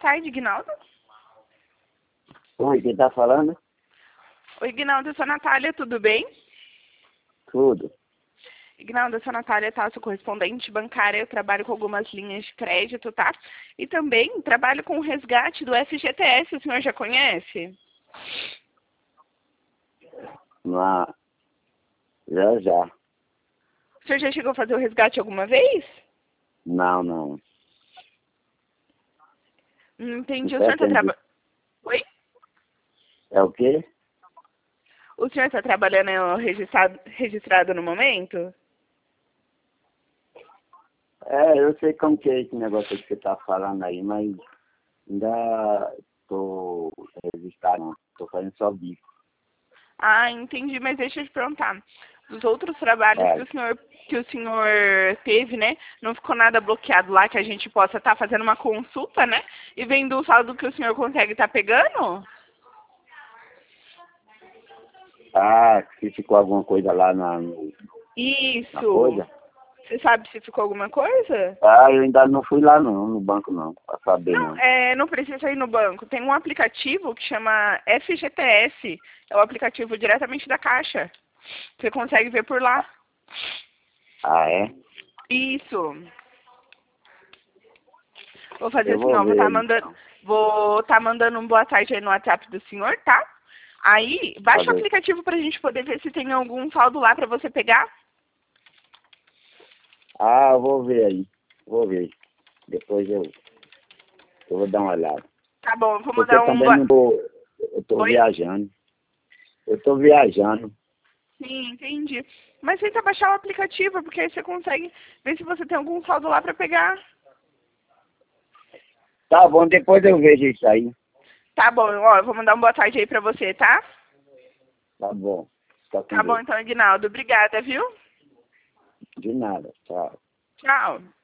tarde, Ignaldo. Oi, quem tá falando? Oi, Ignaldo, eu sou a Natália, tudo bem? Tudo. Ignaldo, eu sou a Natália, tá? Sou correspondente bancária, eu trabalho com algumas linhas de crédito, tá? E também trabalho com o resgate do FGTS, o senhor já conhece? Na... Já. O senhor já chegou a fazer o resgate alguma vez? Não. Entendi, Não o senhor tá entendi. trabalhando... Oi? É o quê? O senhor está trabalhando registrado no momento? Eu sei como que é esse negócio que você tá falando aí, mas ainda tô registrado, não. Tô fazendo só bico. Ah, entendi, mas deixa eu te perguntar. Dos outros trabalhos É. que o senhor teve, né? Não ficou nada bloqueado lá que a gente possa estar fazendo uma consulta, né? E vendo o saldo que o senhor consegue estar pegando? Ah, se ficou alguma coisa lá na Isso. coisa? Você sabe se ficou alguma coisa? Ah, eu ainda não fui lá não, no banco não, pra saber Não, não. não precisa ir no banco. Tem um aplicativo que chama FGTS. É o aplicativo diretamente da Caixa. Você consegue ver por lá. Ah, é? Isso. Vou fazer Eu assim, vou ó. ver então. Vou tá mandando um boa tarde aí no WhatsApp do senhor, tá? Aí, baixa o Fazer. aplicativo pra gente poder ver se tem algum saldo lá pra você pegar. Ah, eu vou ver aí. Vou ver. Depois eu vou dar uma olhada. Tá bom, eu vou Porque eu mandar um também boa... não tô. Eu tô Oi? viajando. Eu tô viajando. Sim, entendi. Mas tenta baixar o aplicativo, porque aí você consegue ver se você tem algum saldo lá pra pegar. Tá bom, depois eu vejo isso aí. Tá bom, ó, eu vou mandar um boa tarde aí pra você, tá? Tá bom. Fica com Tá bom Deus. então, Ignaldo. Obrigada, viu? De nada. Tchau. Tchau.